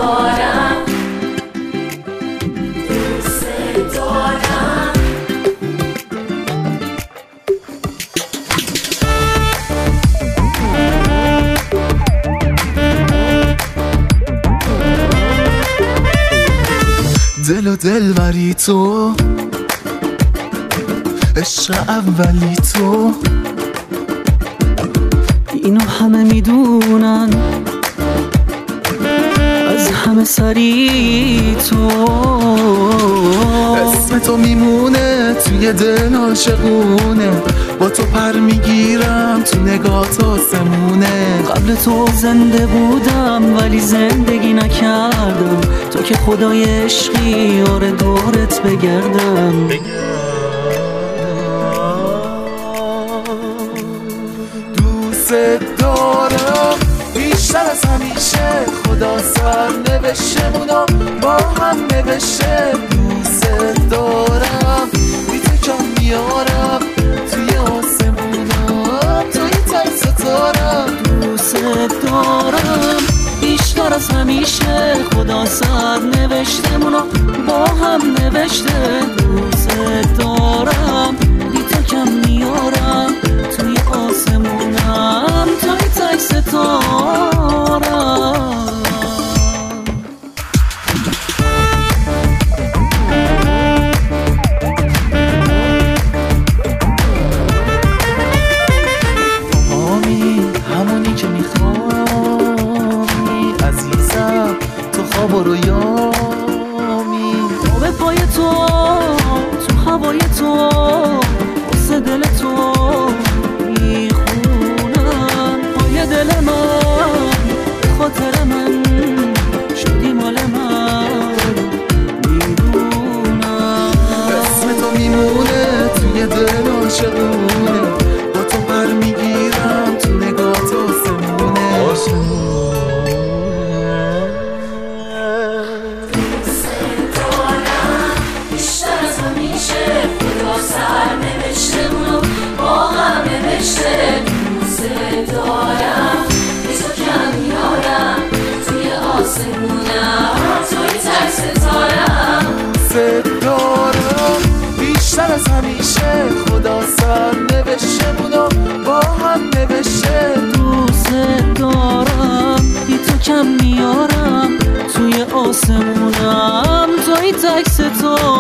دارم، دوست دارم. دل و دلبری تو، عشق اولی تو، اینو همه میدونن، از همه سری تو. اسم تو میمونه توی دل عاشقونه، با تو پر میگیرم تو نگات آسمونه. قبل تو زنده بودم ولی زندگی نکردم، تو که خدای عشقی آره دورت بگردم. دوست دارم بیشتر از همیشه، خدا سر نوشتمونو با هم نوشته. دوست دارم بی تو کم میارم توی آسمونم، توی تای ستارم. دوست دارم بیشتر از همیشه، خدا سر نوشتمونو با هم نوشته. دوست دارم بی تو کم میارم توی آسمونم، توی تک ستارم. همونی که میخوایی عزیزم، تو خواب و رویامی. به پای تو، تو هوای تو، واسه دل تو میخونم. پای دل من، به خاطر من شدی مال من، میدونم. اسم تو میمونه توی دل عاشقونه، با تو پر میگیرم تو نگات آسمونه. دوست دارم بیشتر از همیشه، خدا سر نوشتمونو با هم نوشته. دوست دارم بی تو کم میارم توی آسمونم، توی تک ستارم. دوست دارم بیشتر از همیشه، خدا سر نوشتمونو با هم نوشته. دوست دارم بی تو کم میارم توی آسمونم، توی تک ستارم.